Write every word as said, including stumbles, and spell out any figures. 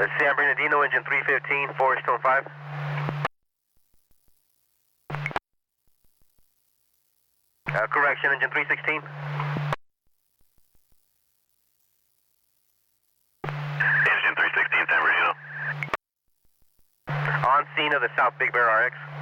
San Bernardino, engine three fifteen, Forest Stone five. Uh, correction, engine three sixteen. Engine three sixteen, San Bernardino. On scene of the South Big Bear R X.